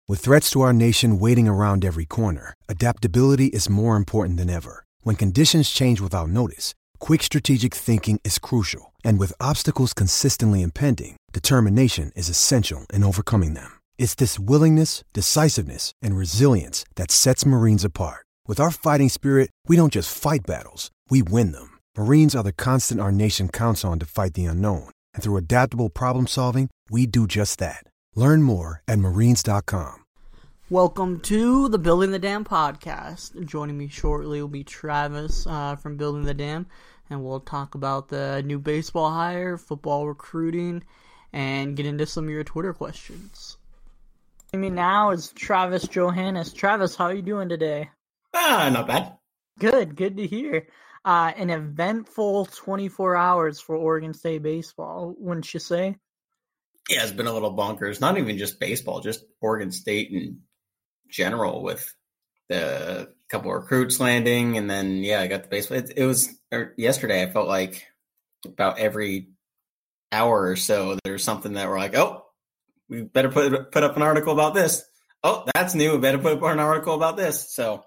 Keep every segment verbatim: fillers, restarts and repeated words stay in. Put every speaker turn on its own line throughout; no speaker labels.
With threats to our nation waiting around every corner, adaptability is more important than ever. When conditions change without notice, quick strategic thinking is crucial. And with obstacles consistently impending, determination is essential in overcoming them. It's this willingness, decisiveness, and resilience that sets Marines apart. With our fighting spirit, we don't just fight battles, we win them. Marines are the constant our nation counts on to fight the unknown. And through adaptable problem solving, we do just that. Learn more at marines dot com.
Welcome to the Building the Dam podcast. Joining me shortly will be Travis uh, from Building the Dam, and we'll talk about the new baseball hire, football recruiting, and get into some of your Twitter questions. Joining me now is Travis Johannes. Travis, how are you doing today?
Ah, not bad.
Good, good to hear. Uh, an eventful twenty-four hours for Oregon State baseball, wouldn't you say?
Yeah, it's been a little bonkers. Not even just baseball, just Oregon State in general with the couple of recruits landing. And then, yeah, I got the baseball. It, it was er, yesterday. I felt like about every hour or so, there's something that we're like, oh, we better put put up an article about this. Oh, that's new. We better put up an article about this. So.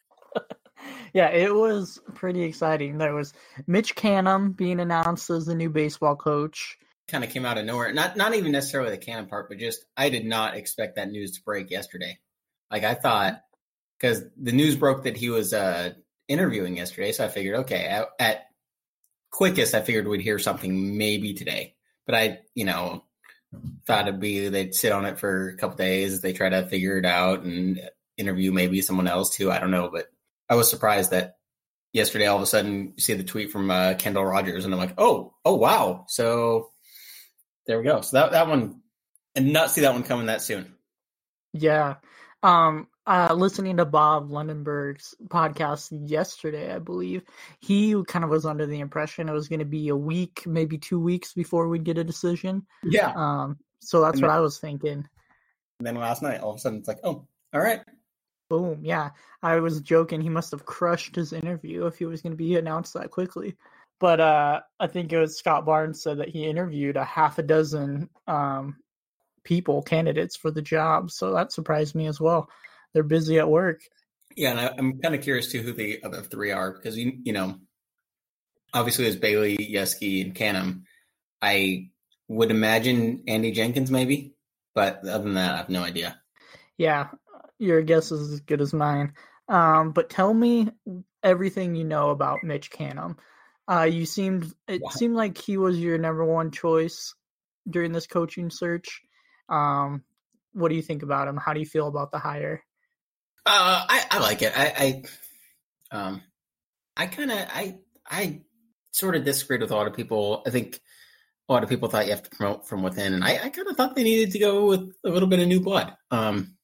Yeah, it was pretty exciting. There was Mitch Canham being announced as the new baseball coach.
Kind of came out of nowhere. Not not even necessarily the Canham part, but just I did not expect that news to break yesterday. Like I thought, because the news broke that he was uh, interviewing yesterday, so I figured, okay, at, at quickest, I figured we'd hear something maybe today. But I, you know, thought it'd be they'd sit on it for a couple days. They try to figure it out and interview maybe someone else too. I don't know, but I was surprised that yesterday all of a sudden you see the tweet from uh, Kendall Rogers, and I'm like, oh, oh wow. So there we go. So that that one, and not see that one coming that soon.
Yeah. Um, uh, listening to Bob Lundenberg's podcast yesterday, I believe, he kind of was under the impression it was going to be a week, maybe two weeks before we'd get a decision.
Yeah.
Um, so that's
and
what
then,
I was thinking.
And then last night, all of a sudden, it's like, oh, all right.
Boom, yeah. I was joking. He must have crushed his interview if he was going to be announced that quickly. But uh, I think it was Scott Barnes said that he interviewed a half a dozen um, people, candidates for the job. So that surprised me as well. They're busy at work.
Yeah, and I, I'm kind of curious too who the other three are because, you, you know, obviously there's Bailey, Yeskie, and Canham. I would imagine Andy Jenkins maybe, but other than that, I have no idea.
Yeah. Your guess is as good as mine. Um, but tell me everything you know about Mitch Canham. Uh, you seemed it
Wow.
seemed like he was your number one choice during this coaching search. Um, what do you think about him? How do you feel about the hire?
Uh, I, I like it. I, I, um, I kind of, I, I sort of disagreed with a lot of people. I think a lot of people thought you have to promote from within, and I, I kind of thought they needed to go with a little bit of new blood. Um.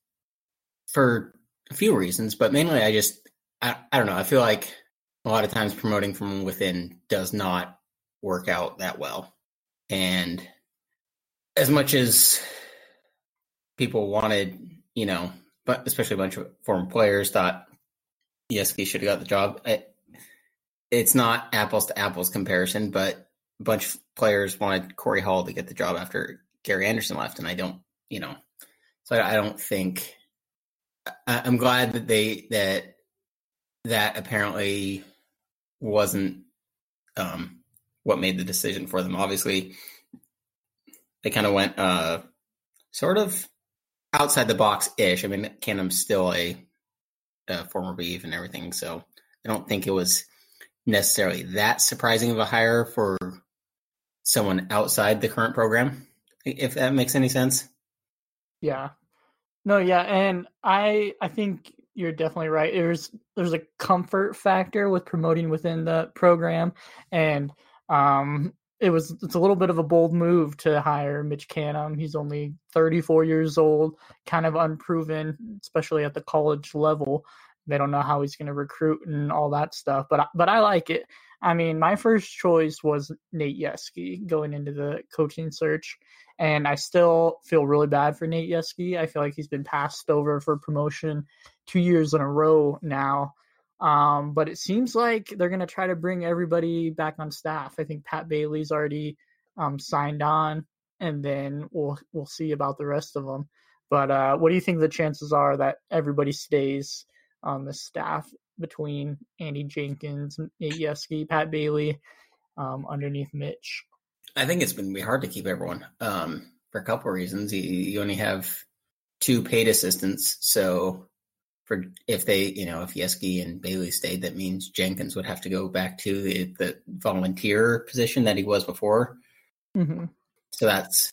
For a few reasons, but mainly I just, I, I don't know. I feel like a lot of times promoting from within does not work out that well. And as much as people wanted, you know, but especially a bunch of former players thought Yeskie should have got the job, it, it's not apples to apples comparison, but a bunch of players wanted Corey Hall to get the job after Gary Anderson left. And I don't, you know, so I, I don't think, I'm glad that they that that apparently wasn't um, what made the decision for them. Obviously, they kind of went uh, sort of outside the box ish. I mean, Canham's still a, a former Beav and everything, so I don't think it was necessarily that surprising of a hire for someone outside the current program, if that makes any sense.
Yeah. No, yeah, and I I think you're definitely right. There's there's a comfort factor with promoting within the program, and um, it was it's a little bit of a bold move to hire Mitch Canham. He's only thirty-four years old, kind of unproven, especially at the college level. They don't know how he's going to recruit and all that stuff, but but I like it. I mean, my first choice was Nate Yeskie going into the coaching search. And I still feel really bad for Nate Yeskie. I feel like he's been passed over for promotion two years in a row now. Um, but it seems like they're going to try to bring everybody back on staff. I think Pat Bailey's already um, signed on, and then we'll we'll see about the rest of them. But uh, what do you think the chances are that everybody stays on the staff between Andy Jenkins, Nate Yeskie, Pat Bailey, um, underneath Mitch?
I think it's been hard to keep everyone um, for a couple of reasons. You, you only have two paid assistants, so for if they, you know, if Yeskie and Bailey stayed, that means Jenkins would have to go back to the, the volunteer position that he was before.
Mm-hmm.
So that's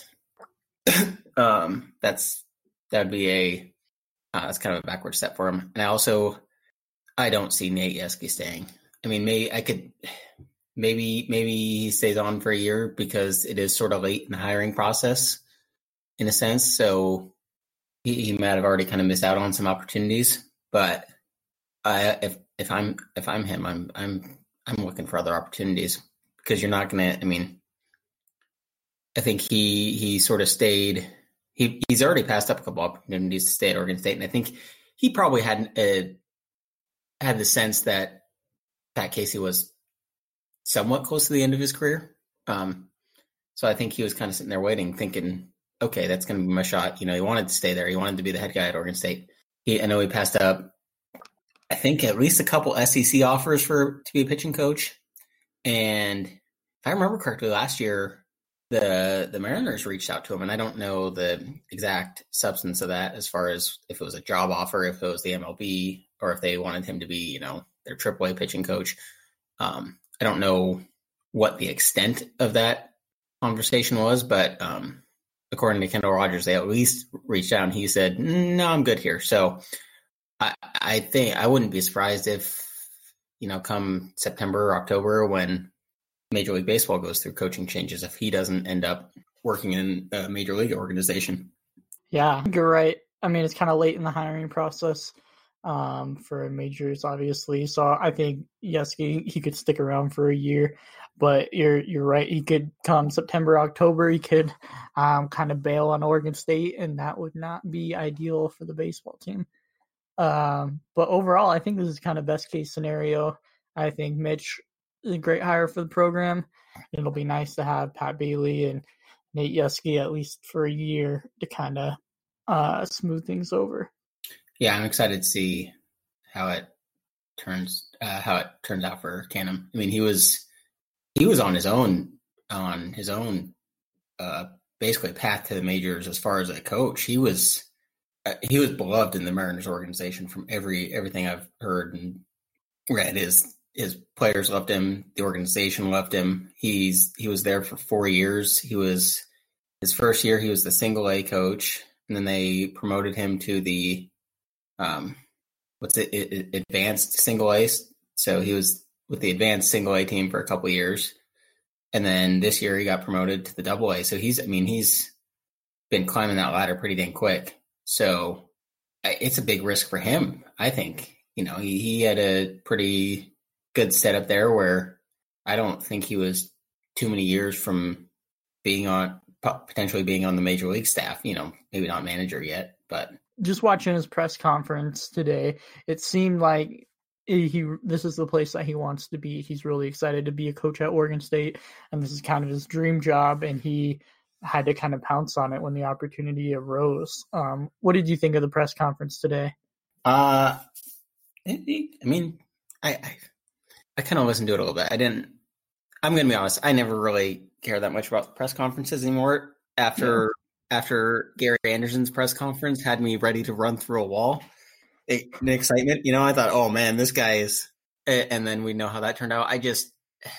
um, that's that would be a uh, that's kind of a backward step for him. And I also I don't see Nate Yeskie staying. I mean, maybe I could. Maybe maybe he stays on for a year because it is sort of late in the hiring process, in a sense. So he, he might have already kind of missed out on some opportunities. But I, if if I'm if I'm him, I'm I'm I'm looking for other opportunities because you're not gonna. I mean, I think he he sort of stayed. He he's already passed up a couple opportunities to stay at Oregon State, and I think he probably had a, had the sense that Pat Casey was somewhat close to the end of his career. Um, so I think he was kind of sitting there waiting, thinking, okay, that's going to be my shot. You know, he wanted to stay there. He wanted to be the head guy at Oregon State. He, I know he passed up, I think, at least a couple S E C offers for to be a pitching coach. And if I remember correctly, last year, the the Mariners reached out to him, and I don't know the exact substance of that as far as if it was a job offer, if it was the M L B, or if they wanted him to be, you know, their triple A pitching coach. Um, I don't know what the extent of that conversation was, but um, according to Kendall Rogers, they at least reached out and he said, no, I'm good here. So I, I think I wouldn't be surprised if, you know, come September or October when Major League Baseball goes through coaching changes, if he doesn't end up working in a major league organization.
Yeah, you're right. I mean, it's kind of late in the hiring process. Um, for majors, obviously. So I think yes, he, he could stick around for a year, but you're you're right. He could come September, October. He could um, kind of bail on Oregon State, and that would not be ideal for the baseball team. Um, but overall, I think this is kind of best case scenario. I think Mitch is a great hire for the program. It'll be nice to have Pat Bailey and Nate Yeskie at least for a year to kind of uh, smooth things over.
Yeah, I'm excited to see how it turns uh, how it turns out for Canham. I mean, he was he was on his own on his own uh, basically path to the majors as far as a coach. He was uh, he was beloved in the Mariners organization from every everything I've heard and read. His his players loved him. The organization loved him. He's he was there for four years. He was his first year. He was the single A coach, and then they promoted him to the Um, what's it, it, advanced single A. So he was with the advanced single A team for a couple of years. And then this year he got promoted to the double A. So he's, I mean, he's been climbing that ladder pretty dang quick. So it's a big risk for him, I think. You know, he, he had a pretty good setup there where I don't think he was too many years from being on, potentially being on the major league staff, you know, maybe not manager yet, but
just watching his press conference today, it seemed like he this is the place that he wants to be. He's really excited to be a coach at Oregon State, and this is kind of his dream job, and he had to kind of pounce on it when the opportunity arose. Um, what did you think of the press conference today?
Uh, I mean, I I, I kind of listened to it a little bit. I didn't. I'm going to be honest. I never really care that much about press conferences anymore. After. Yeah. After Gary Anderson's press conference had me ready to run through a wall, it, the excitement, you know, I thought, oh man, this guy is, and then we know how that turned out. I just,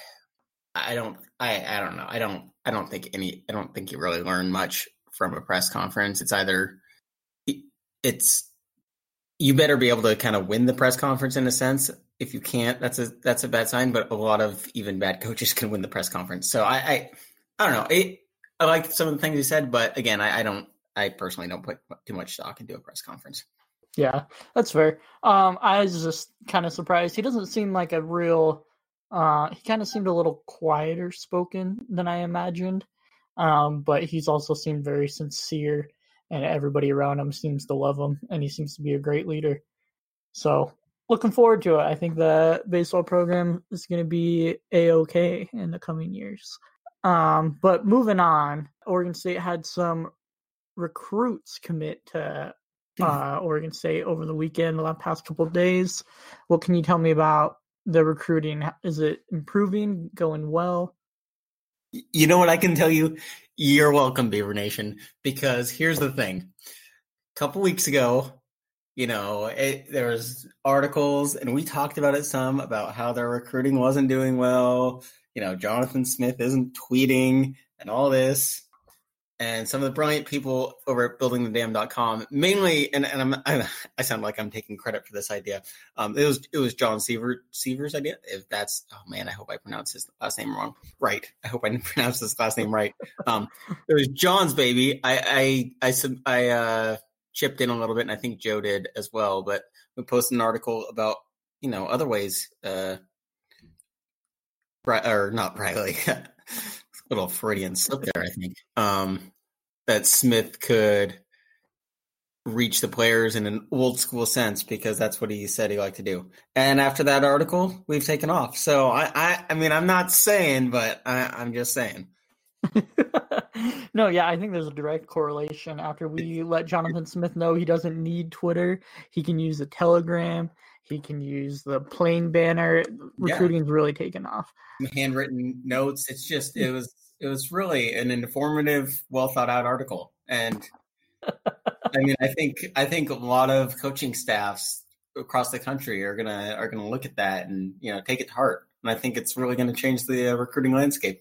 I don't, I, I don't know. I don't, I don't think any, I don't think you really learn much from a press conference. It's either, it's, you better be able to kind of win the press conference in a sense. If you can't, that's a, that's a bad sign, but a lot of even bad coaches can win the press conference. So I, I, I don't know. It, I liked some of the things he said, but again, I, I don't. I personally don't put too much stock into a press conference.
Yeah, that's fair. Um, I was just kind of surprised. He doesn't seem like a real. Uh, he kind of seemed a little quieter spoken than I imagined, um, but he's also seemed very sincere, and everybody around him seems to love him, and he seems to be a great leader. So, looking forward to it. I think the baseball program is going to be A-okay in the coming years. Um, but moving on, Oregon State had some recruits commit to uh, Oregon State over the weekend, the past couple of days. What can you tell me about the recruiting? Is it improving, going well?
You know what I can tell you? You're welcome, Beaver Nation, because here's the thing. A couple weeks ago, you know, it, there was articles, and we talked about it some, about how their recruiting wasn't doing well. You know, Jonathan Smith isn't tweeting and all this. And some of the brilliant people over at building the dam dot com, mainly, and, and I'm, I, I sound like I'm taking credit for this idea. Um, it was it was John Seaver, Seaver's idea. If that's, oh man, I hope I pronounced his last name wrong. Right. I hope I pronounced his last name right. Um, it was John's baby. I I I, I uh, chipped in a little bit, and I think Joe did as well. But we posted an article about, you know, other ways, uh, or not Bradley. Little Freudian slip there, I think, um, that Smith could reach the players in an old school sense, because that's what he said he liked to do. And after that article, we've taken off. So I, I, I mean, I'm not saying, but I, I'm just saying.
No, yeah, I think there's a direct correlation. After we let Jonathan Smith know he doesn't need Twitter, he can use the Telegram, he can use the plain banner. Recruiting's yeah. really taken off.
Handwritten notes. It's just, it was, it was really an informative, well thought out article. And I mean, I think, I think a lot of coaching staffs across the country are going to, are going to look at that and, you know, take it to heart. And I think it's really going to change the uh, recruiting landscape.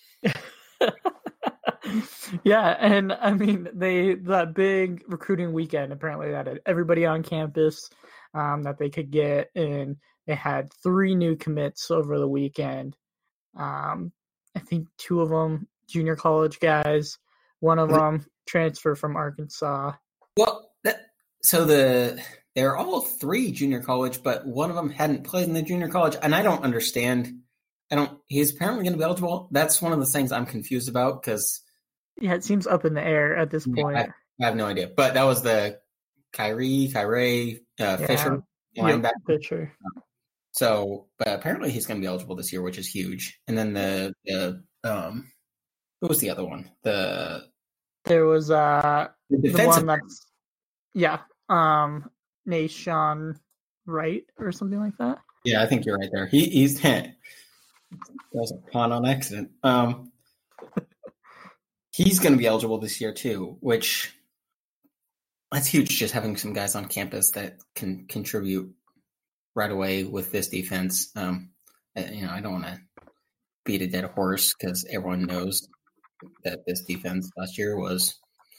Yeah. And I mean, they, that big recruiting weekend, apparently that had everybody on campus um, that they could get. And they had three new commits over the weekend. Um, I think two of them junior college guys, one of them transfer from Arkansas.
Well, that, so the they're all three junior college, but one of them hadn't played in the junior college, and I don't understand. I don't. He's apparently going to be eligible. That's one of the things I'm confused about, because
yeah, it seems up in the air at this point.
I, I have no idea, but that was the Kyrie, Kyrie, uh, yeah. Fisher linebacker.
Yeah, Fisher.
So, but apparently he's going to be eligible this year, which is huge. And then the, the um, who was the other one? The
there was uh
the,
the one that's yeah, um, Nation Wright or something like that.
Yeah, I think you're right there. He he's that was a pun on accident. Um, he's going to be eligible this year too, which that's huge. Just having some guys on campus that can contribute right away with this defense. Um, you know, I don't want to beat a dead horse, because everyone knows that this defense last year was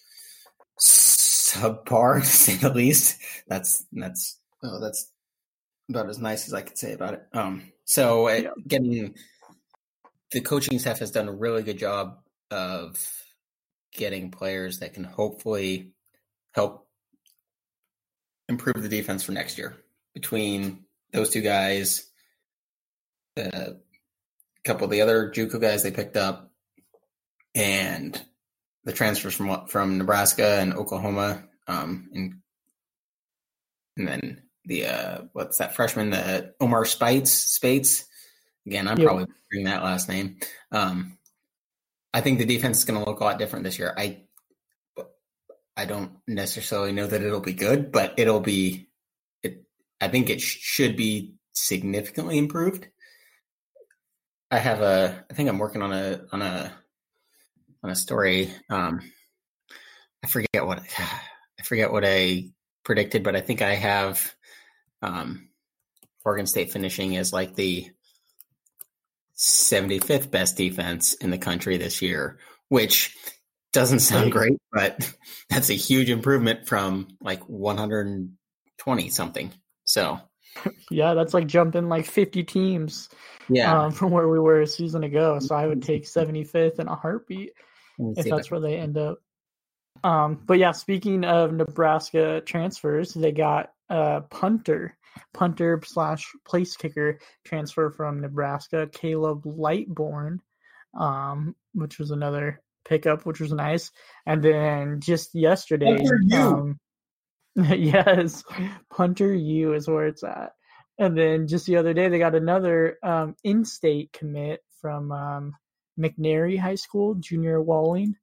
subpar, to say the least. That's that's oh, that's about as nice as I could say about it. Um, so uh, getting the coaching staff has done a really good job of getting players that can hopefully help improve the defense for next year. Between those two guys, a couple of the other JUCO guys they picked up, and the transfers from from Nebraska and Oklahoma, um, and and then the uh, what's that freshman, the Omar Spites Spates. Again, I'm yep. probably bringing that last name. Um, I think the defense is going to look a lot different this year. I I don't necessarily know that it'll be good, but it'll be. I think it sh- should be significantly improved. I have a, I think I'm working on a, on a, on a story. Um, I forget what, I forget what I predicted, but I think I have um, Oregon State finishing as like the seventy-fifth best defense in the country this year, which doesn't sound great, but that's a huge improvement from like one hundred twenty something. So,
yeah, that's like jumping like fifty teams,
yeah,
um, from where we were a season ago. So I would take seventy-fifth in a heartbeat if that's where they end up. Um, but yeah, speaking of Nebraska transfers, they got a punter, punter slash place kicker transfer from Nebraska, Caleb Lightbourne, um, which was another pickup, which was nice. And then just yesterday, um, yes, Punter U is where it's at. And then just the other day, they got another um, in-state commit from um, McNary High School, Junior Walling.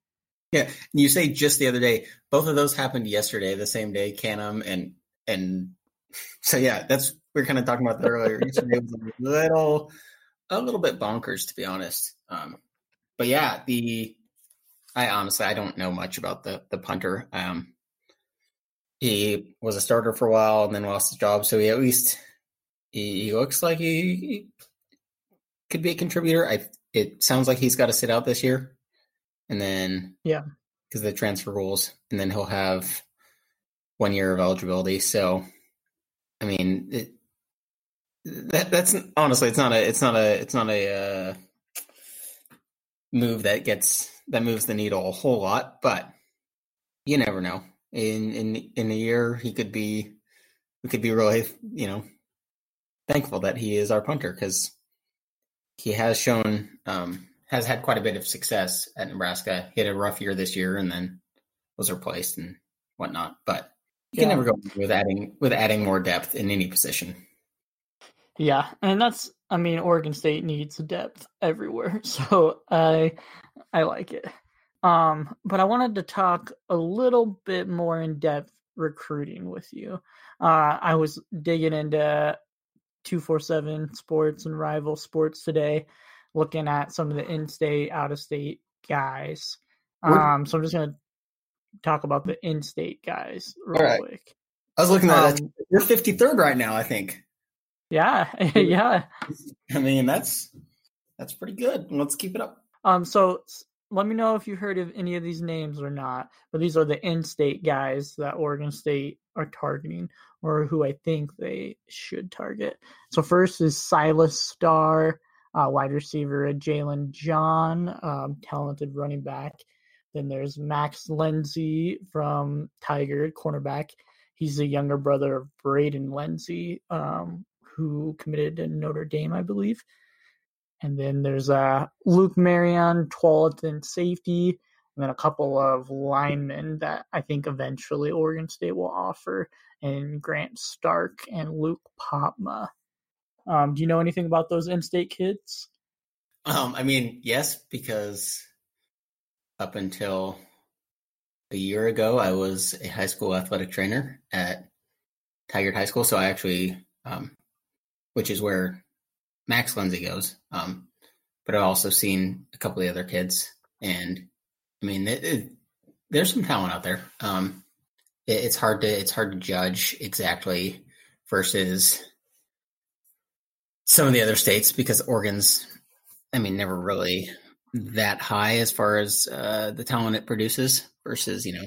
Yeah, and you say just the other day. Both of those happened yesterday, the same day, Canham and and so yeah, that's we are kind of talking about that earlier. Yesterday was a little a little bit bonkers, to be honest. Um, but yeah, the I honestly I don't know much about the the punter. Um, he was a starter for a while and then lost his job, so he at least he, he looks like he, he could be a contributor. I it sounds like he's got to sit out this year, and then
yeah,
because of the transfer rules, and then he'll have one year of eligibility. So, I mean, it, that that's honestly, it's not a, it's not a, it's not a uh, move that gets that moves the needle a whole lot, but you never know. In in in a year, he could be, we could be really, you know, thankful that he is our punter because he has shown, um, has had quite a bit of success at Nebraska. He had a rough year this year, and then was replaced and whatnot. But you
yeah.
can never go with adding with adding more depth in any position.
Yeah, and that's, I mean, Oregon State needs depth everywhere, so I I like it. Um, but I wanted to talk a little bit more in depth recruiting with you. Uh, I was digging into two forty-seven Sports and Rival Sports today, looking at some of the in-state, out-of-state guys. Um, so I'm just gonna talk about the in-state guys real
right.
quick.
I was looking at
um,
that. You're fifty-third right now, I think.
Yeah, yeah.
I mean, that's that's pretty good. Let's keep it up.
Um, so let me know if you heard of any of these names or not. But these are the in-state guys that Oregon State are targeting, or who I think they should target. So first is Silas Starr, uh, wide receiver, Jalen John, um, talented running back. Then there's Max Lenzy from Tiger, cornerback. He's the younger brother of Braden Lenzy, um, who committed to Notre Dame, I believe. And then there's uh, Luke Marion, Tualatin safety, and then a couple of linemen that I think eventually Oregon State will offer, and Grant Stark and Luke Popma. Um, do you know anything about those in-state kids?
Um, I mean, yes, because up until a year ago, I was a high school athletic trainer at Tigard High School. So I actually, um, which is where Max Lenzy goes. Um, but I've also seen a couple of the other kids, and I mean, it, it, there's some talent out there. Um, it, it's hard to it's hard to judge exactly versus some of the other states because Oregon's, I mean, never really that high as far as uh, the talent it produces versus, you know,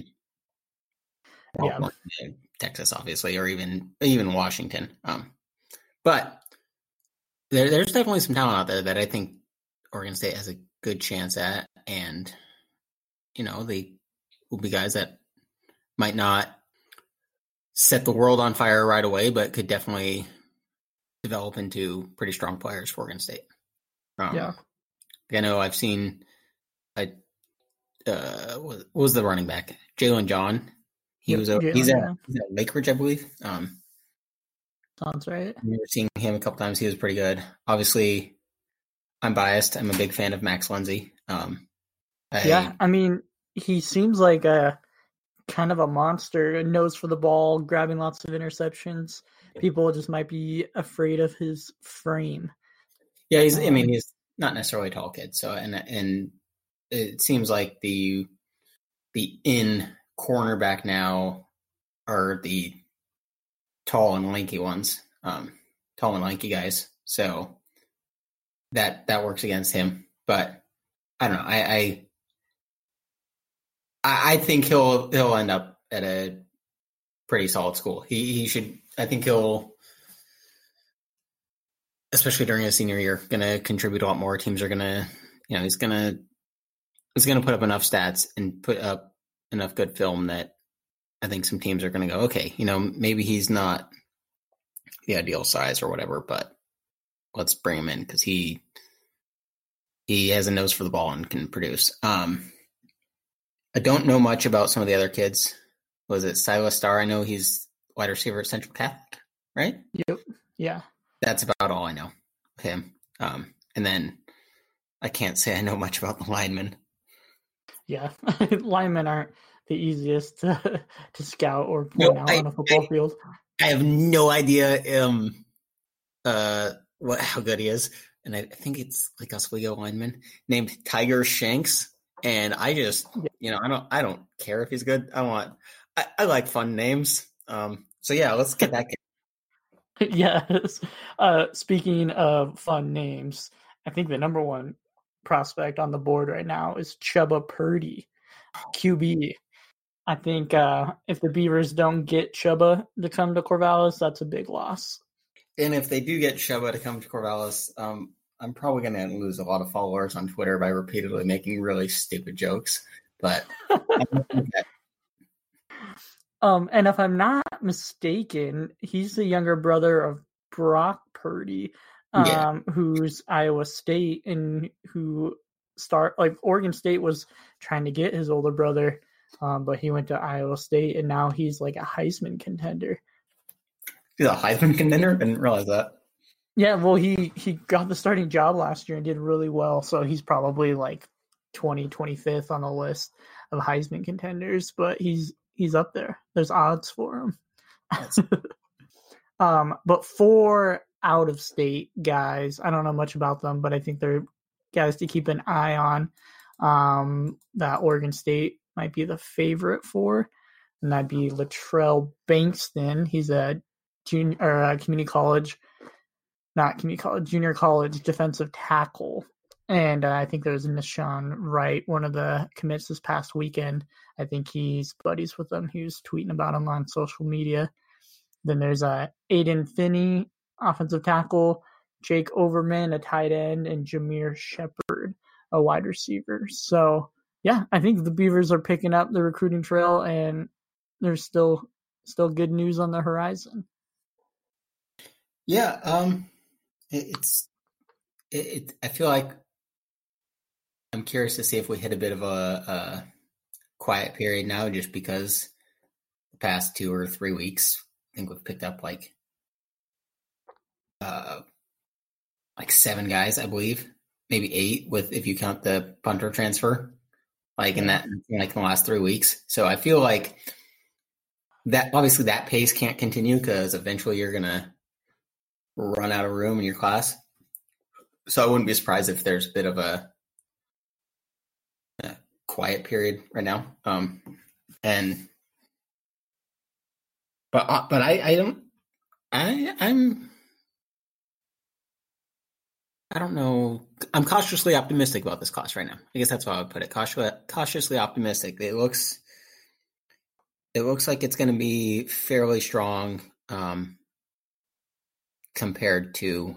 yeah.
Texas, obviously, or even even Washington. Um, but there, there's definitely some talent out there that I think Oregon State has a good chance at, and you know, they will be guys that might not set the world on fire right away, but could definitely develop into pretty strong players for Oregon State. Um,
yeah.
I know I've seen, I uh, what was the running back? Jalen John. He
yep,
was a,
Jalen,
he's, at,
yeah.
he's at Lake Ridge, I believe. Um,
Sounds right.
we were seeing him a couple times. He was pretty good. Obviously, I'm biased. I'm a big fan of Max Lenzy. Um, I,
yeah, I mean, he seems like a kind of a monster, a nose for the ball, grabbing lots of interceptions. People just might be afraid of his frame.
Yeah, he's. Um, I mean, he's not necessarily a tall kid. So, and and it seems like the the in cornerback now are the tall and lanky ones, um, tall and lanky guys. So that that works against him. But I don't know. I I, I think he'll he'll end up at a pretty solid school. He he should. I think he'll, especially during his senior year, going to contribute a lot more. Teams are going to, you know, he's going to he's going to put up enough stats and put up enough good film that I think some teams are going to go, okay, you know, maybe he's not the ideal size or whatever, but let's bring him in because he he has a nose for the ball and can produce. Um, I don't know much about some of the other kids. Was it Silas Starr? I know he's wide receiver at Central Catholic, right?
Yep. Yeah.
That's about all I know of him. Um, and then I can't say I know much about the linemen.
Yeah, linemen aren't the easiest to, to scout or point
No,
out
I,
on a football
I,
field.
I have no idea um, uh, what how good he is. And I, I think it's like Oswego lineman named Tiger Shanks. And I just,
Yeah.
you know, I don't I don't care if he's good. I want I, I like fun names. Um, so yeah, let's get that.
Yes. Uh, speaking of fun names, I think the number one prospect on the board right now is Chubba Purdy, Q B. I think uh, if the Beavers don't get Chubba to come to Corvallis, that's a big loss.
And if they do get Chubba to come to Corvallis, um, I'm probably going to lose a lot of followers on Twitter by repeatedly making really stupid jokes. But
um, and if I'm not mistaken, he's the younger brother of Brock Purdy, um, yeah. who's Iowa State and who start like Oregon State was trying to get his older brother, um, but he went to Iowa State and now he's like a Heisman contender.
He's a Heisman contender? I didn't realize that.
Yeah, well, he, he got the starting job last year and did really well, so he's probably like twenty, twenty-fifth on the list of Heisman contenders, but he's he's up there. There's odds for him. um, but for out-of-state guys, I don't know much about them, but I think they're guys to keep an eye on um, that Oregon State might be the favorite for, and that'd be Latrell Bankston. He's a junior or a community college, not community college, junior college defensive tackle. And uh, I think there's Nishan Wright, one of the commits this past weekend. I think he's buddies with them. He was tweeting about him on social media. Then there's uh, Aiden Finney, offensive tackle, Jake Overman, a tight end, and Jameer Shepard, a wide receiver. So, yeah, I think the Beavers are picking up the recruiting trail, and there's still still good news on the horizon.
Yeah, um, it, it's it, it. I feel like I'm curious to see if we hit a bit of a, a quiet period now, just because the past two or three weeks, I think we've picked up like uh, like seven guys, I believe, maybe eight with if you count the punter transfer, like in that in like in the last three weeks. So I feel like that obviously that pace can't continue because eventually you're gonna run out of room in your class. So I wouldn't be surprised if there's a bit of a, a quiet period right now. Um, and but but I, I don't I I'm I don't know. I'm cautiously optimistic about this class right now. I guess that's how I would put it. Cautiously cautiously optimistic. It looks it looks like it's going to be fairly strong. Um, compared to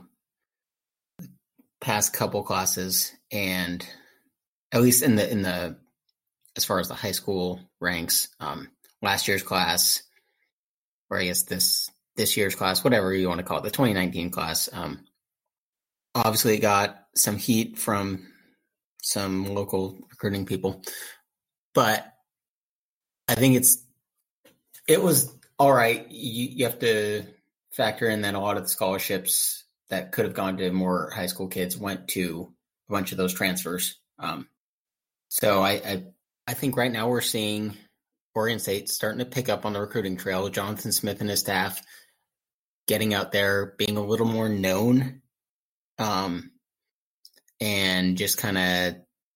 past couple classes, and at least in the in the as far as the high school ranks, um, last year's class, or I guess this this year's class, whatever you want to call it, the twenty nineteen class, um, obviously got some heat from some local recruiting people, but I think it's it was all right. You, you have to factor in that a lot of the scholarships that could have gone to more high school kids went to a bunch of those transfers. Um, so I, I, I think right now we're seeing Oregon State starting to pick up on the recruiting trail. Jonathan Smith and his staff getting out there, being a little more known, um, and just kind of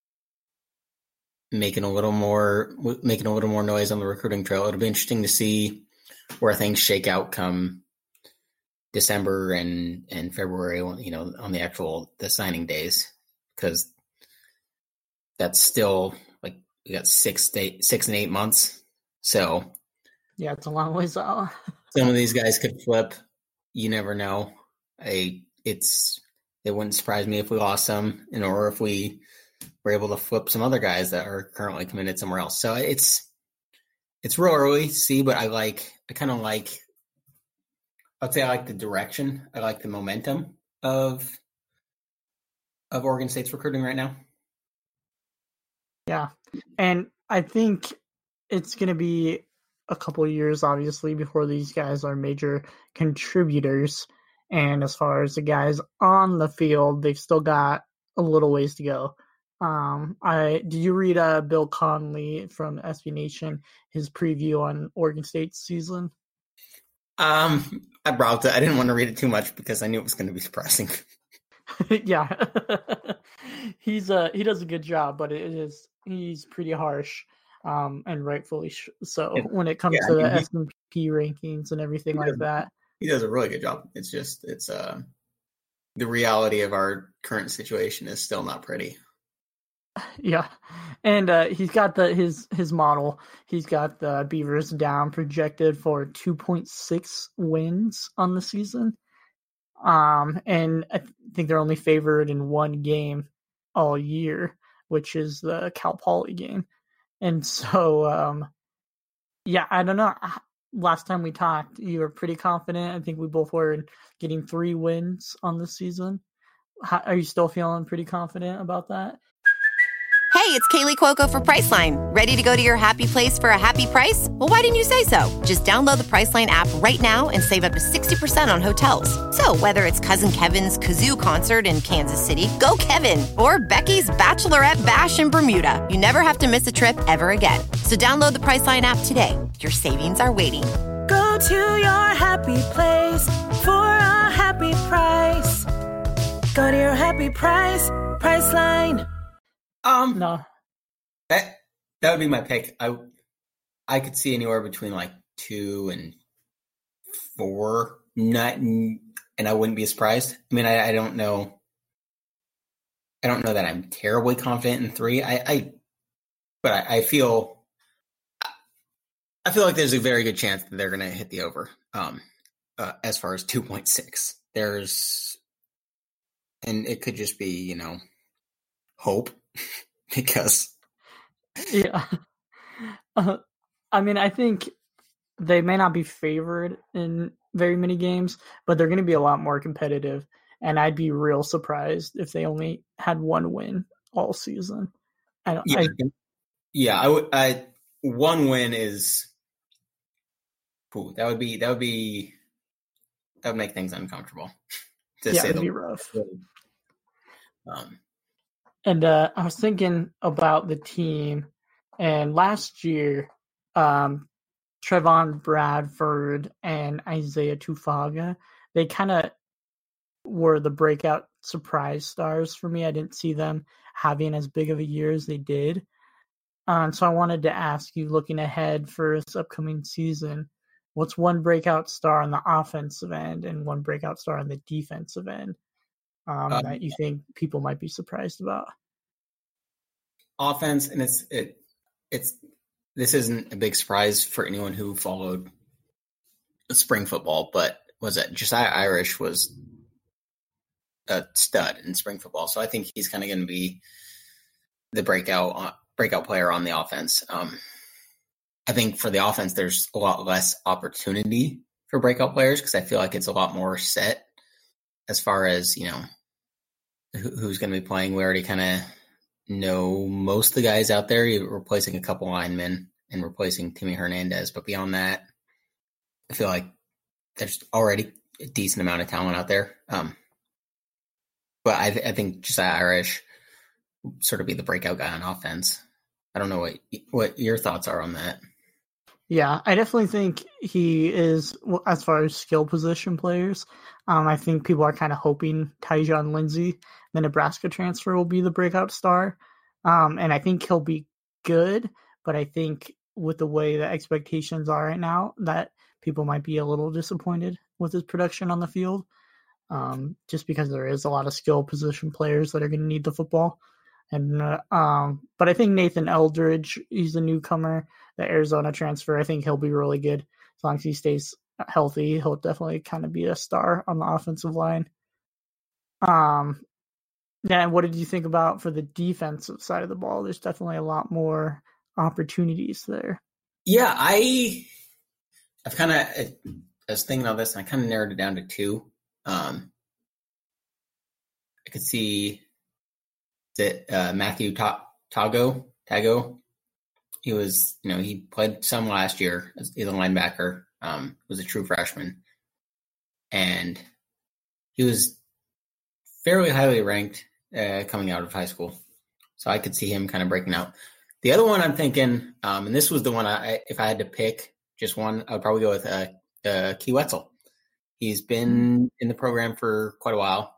making a little more making a little more noise on the recruiting trail. It'll be interesting to see where things shake out come December and, and February, you know, on the actual the signing days, because that's still like we got six eight, six and eight months. So
yeah, it's a long ways out.
Some of these guys could flip. You never know. I it's it wouldn't surprise me if we lost some, and or if we were able to flip some other guys that are currently committed somewhere else. So it's it's real early to see, but I like I kind of like. I'd say I like the direction. I like the momentum of of Oregon State's recruiting right now.
Yeah, and I think it's going to be a couple of years, obviously, before these guys are major contributors. And as far as the guys on the field, they've still got a little ways to go. Um, I did you read uh, Bill Conley from S B Nation, his preview on Oregon State's season?
Um, I browsed it. I didn't want to read it too much because I knew it was going to be surprising.
Yeah, he's uh he does a good job, but it is he's pretty harsh, um, and rightfully sh- so
Yeah.
when it comes
Yeah,
to
I mean,
the
he-
S and P rankings and everything
He
like
does.
that.
He does a really good job. It's just, it's uh, the reality of our current situation is still not pretty.
Yeah, and uh, he's got the his his model. He's got the Beavers down projected for two point six wins on the season. Um, and I th- think they're only favored in one game all year, which is the Cal Poly game. And so, um, yeah, I don't know. Last time we talked, you were pretty confident. I think we both were in getting three wins on the season. How, are you still feeling pretty confident about that?
Hey, it's Kaylee Cuoco for Priceline. Ready to go to your happy place for a happy price? Well, why didn't you say so? Just download the Priceline app right now and save up to sixty percent on hotels. So whether it's Cousin Kevin's Kazoo Concert in Kansas City, go Kevin, or Becky's Bachelorette Bash in Bermuda, you never have to miss a trip ever again. So download the Priceline app today. Your savings are waiting.
Go to your happy place for a happy price. Go to your happy price, Priceline.
Um,
No.
that that would be my pick. I I could see anywhere between like two and four, not, and I wouldn't be surprised. I mean, I, I don't know. I don't know that I'm terribly confident in three. I, I but I, I feel I feel like there's a very good chance that they're going to hit the over. Um, uh, as far as two point six, there's, and it could just be, you know, hope. Because
Yeah. Uh, I mean, I think they may not be favored in very many games, but they're going to be a lot more competitive. And I'd be real surprised if they only had one win all season. I don't.
yeah,
I,
yeah, I would. I one win is, ooh, that would be that would be that would make things uncomfortable. To
yeah,
say
it'd
the
be rough.
um,
And uh, I was thinking about the team, and last year, um, Trevon Bradford and Isaiah Tufaga, they kind of were the breakout surprise stars for me. I didn't see them having as big of a year as they did. Um, so I wanted to ask you, looking ahead for this upcoming season, what's one breakout star on the offensive end and one breakout star on the defensive end um,
Um,
that you think people might be surprised about?
offense, and it's it it's this isn't a big surprise for anyone who followed spring football, but was it Josiah Irish was a stud in spring football, so I think he's kind of going to be the breakout breakout player on the offense. Um, I think for the offense, there's a lot less opportunity for breakout players because I feel like it's a lot more set as far as, you know, who, who's going to be playing. We already kind of know most of the guys out there. You're replacing a couple linemen and replacing Timmy Hernandez, but beyond that, I feel like there's already a decent amount of talent out there. Um, but I, th- I think Josiah Irish will sort of be the breakout guy on offense. I don't know what what your thoughts are on that.
Yeah, I definitely think he is, well, as far as skill position players, um, I think people are kind of hoping Tyjon Lindsey, the Nebraska transfer, will be the breakout star. Um, and I think he'll be good, but I think with the way the expectations are right now, that people might be a little disappointed with his production on the field, um, just because there is a lot of skill position players that are going to need the football. And uh, um, but I think Nathan Eldridge, he's a newcomer, the Arizona transfer. I think he'll be really good as long as he stays healthy. He'll definitely kind of be a star on the offensive line. Um, yeah. And what did you think about for the defensive side of the ball? There's definitely a lot more opportunities there.
Yeah, I, I've kind of, I was thinking of this, and I kind of narrowed it down to two. Um, I could see that uh, Matthew Ta- Tago, Tago, he was, you know, he played some last year as a linebacker, um, was a true freshman, and he was fairly highly ranked uh, coming out of high school. So I could see him kind of breaking out. The other one I'm thinking, um, and this was the one I, if I had to pick just one, I would probably go with uh, uh, Key Wetzel. He's been in the program for quite a while.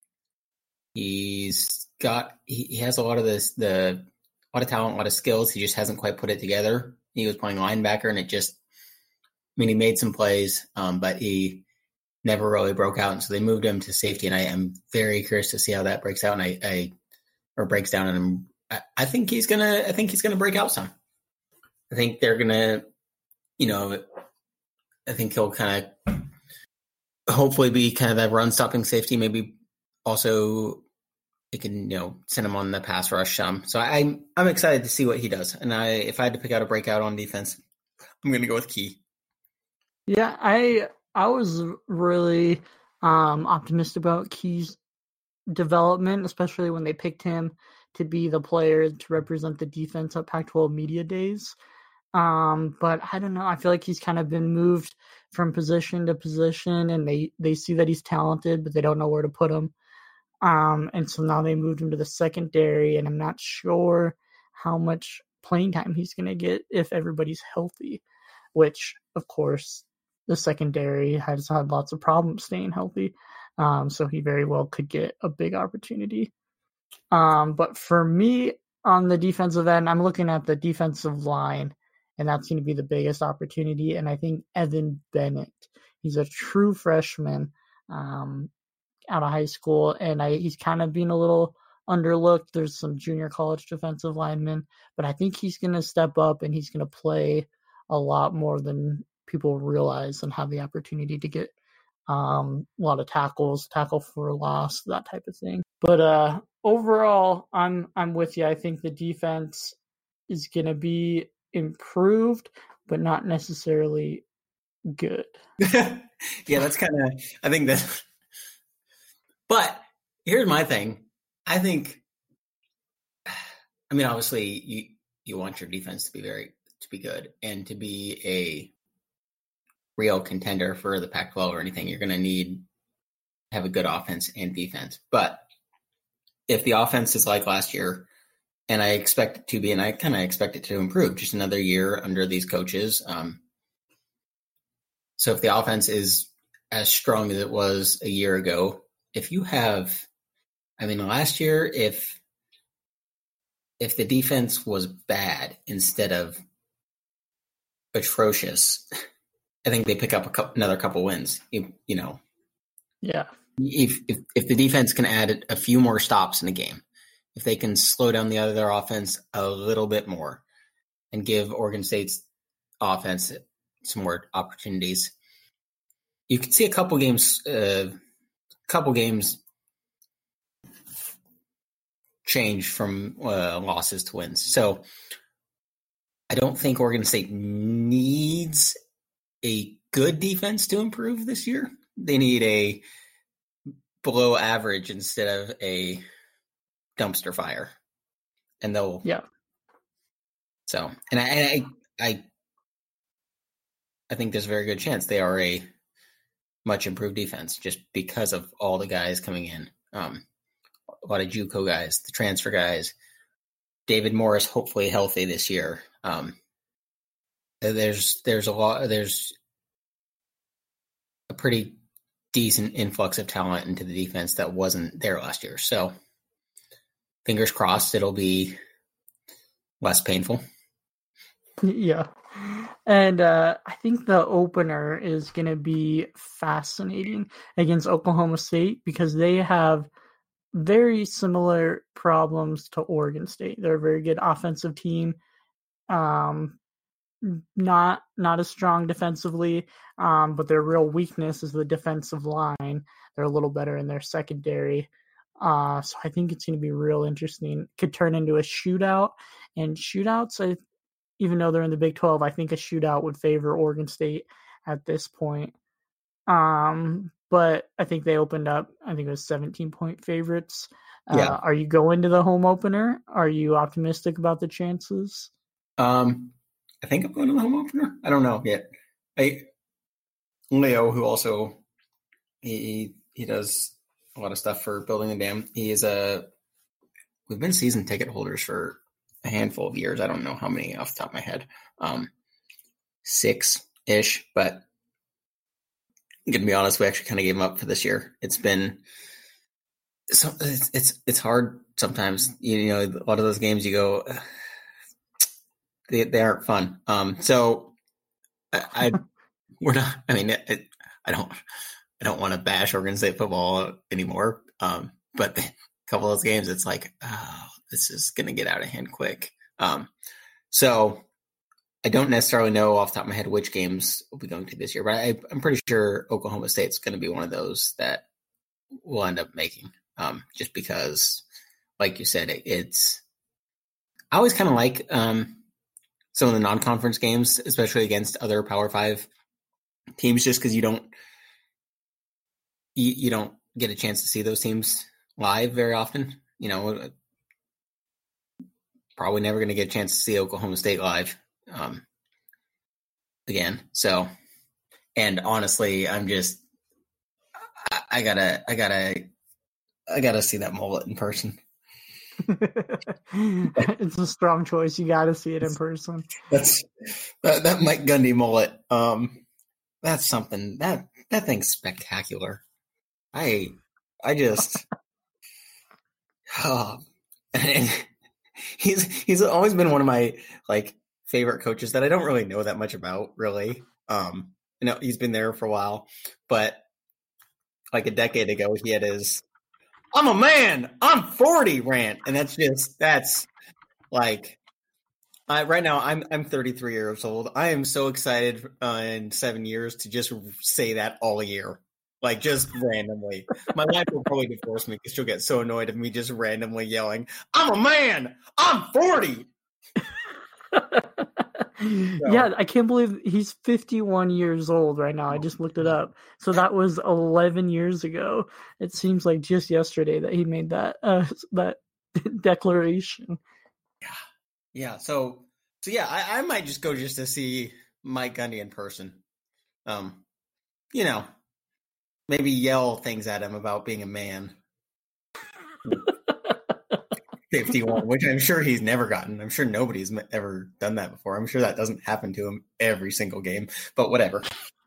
He's got, he, he has a lot of this, the, a lot of talent, a lot of skills. He just hasn't quite put it together. He was playing linebacker and it just, I mean, he made some plays, um, but he never really broke out. And so they moved him to safety. And I am very curious to see how that breaks out. And I, I or breaks down. And I, I think he's going to, I think he's going to break out some. I think they're going to, you know, I think he'll kind of hopefully be kind of that run stopping safety. Maybe also it can, you know, send him on the pass rush. Um, so I'm, I'm excited to see what he does. And I, if I had to pick out a breakout on defense, I'm going to go with Key.
Yeah, I I was really um, optimistic about Key's development, especially when they picked him to be the player to represent the defense at Pac twelve Media Days. Um, but I don't know. I feel like he's kind of been moved from position to position, and they, they see that he's talented, but they don't know where to put him. Um, and so now they moved him to the secondary, and I'm not sure how much playing time he's going to get if everybody's healthy, which, of course, the secondary has had lots of problems staying healthy. Um, so he very well could get a big opportunity. Um, but for me, on the defensive end, I'm looking at the defensive line, and that's going to be the biggest opportunity. And I think Evan Bennett, he's a true freshman um, out of high school, and I, he's kind of been a little underlooked. There's some junior college defensive linemen, but I think he's going to step up and he's going to play a lot more than people realize and have the opportunity to get um, a lot of tackles, tackle for loss, that type of thing. But uh, overall, I'm I'm with you. I think the defense is going to be improved, but not necessarily good.
Yeah, that's kind of, I think that. But here's my thing. I think, I mean, obviously, you you want your defense to be very to be good and to be a real contender for the Pac twelve or anything. You're going to need to have a good offense and defense. But if the offense is like last year, and I expect it to be, and I kind of expect it to improve, just another year under these coaches. Um, so if the offense is as strong as it was a year ago, if you have, I mean, last year, if if the defense was bad instead of atrocious, I think they pick up a couple, another couple wins. You, you know,
yeah.
If, if if the defense can add a few more stops in the game, if they can slow down the other offense a little bit more, and give Oregon State's offense some more opportunities, you could see a couple games, a uh, couple games change from uh, losses to wins. So I don't think Oregon State needs a good defense to improve this year. They need a below average instead of a dumpster fire, and they'll
yeah.
So, and I, I, I, I think there's a very good chance they are a much improved defense just because of all the guys coming in. Um, a lot of JUCO guys, the transfer guys, David Morris, hopefully healthy this year. Um, there's, there's a lot, there's a pretty decent influx of talent into the defense that wasn't there last year. So fingers crossed it'll be less painful.
Yeah. And uh, I think the opener is going to be fascinating against Oklahoma State because they have very similar problems to Oregon State. They're a very good offensive team, um, not not as strong defensively, um, but their real weakness is the defensive line. They're a little better in their secondary. Uh, so I think it's going to be real interesting. Could turn into a shootout. And shootouts, I, even though they're in the Big twelve, I think a shootout would favor Oregon State at this point. Um, but I think they opened up, I think it was seventeen-point favorites. Uh,
yeah.
Are you going to the home opener? Are you optimistic about the chances?
Um, I think I'm going to the home opener. I don't know yet. I Leo, who also he he does a lot of stuff for Building the Dam. He is a we've been season ticket holders for a handful of years. I don't know how many off the top of my head, um, six ish. But I'm gonna be honest, we actually kind of gave them up for this year. It's been so it's it's, it's hard sometimes. You, you know, a lot of those games you go, they they aren't fun. Um, so I, I we're not. I mean, it, it, I don't I don't want to bash Oregon State football anymore. Um, but a couple of those games, it's like, oh, this is going to get out of hand quick. Um, so I don't necessarily know off the top of my head which games we'll be going to this year, but I, I'm pretty sure Oklahoma State's going to be one of those that we'll end up making, um, just because, like you said, it, it's – I always kind of like um, some of the non-conference games, especially against other Power Five teams, just because you don't you, – you don't get a chance to see those teams live very often. You know, probably never going to get a chance to see Oklahoma State live um, again. So, and honestly, I'm just, I, I gotta, I gotta, I gotta see that mullet in person.
It's a strong choice. You got to see it in person.
That's that, that Mike Gundy mullet. Um, that's something that that thing's spectacular. I, I just, oh, and he's he's always been one of my like favorite coaches that I don't really know that much about. Really, um, you know, he's been there for a while, but like a decade ago, he had his "I'm a man, I'm forty" rant, and that's just that's like. I, right now, I'm I'm thirty-three years old. I am so excited uh, in seven years to just say that all year. Like, just randomly. My wife will probably divorce me because she'll get so annoyed of me just randomly yelling, "I'm a man! I'm forty!" So.
Yeah, I can't believe he's fifty-one years old right now. I just looked it up. So that was eleven years ago. It seems like just yesterday that he made that uh, that declaration.
Yeah. Yeah. So, so yeah, I, I might just go just to see Mike Gundy in person. Um, you know. Maybe yell things at him about being a man. fifty-one, which I'm sure he's never gotten. I'm sure nobody's ever done that before. I'm sure that doesn't happen to him every single game, but whatever.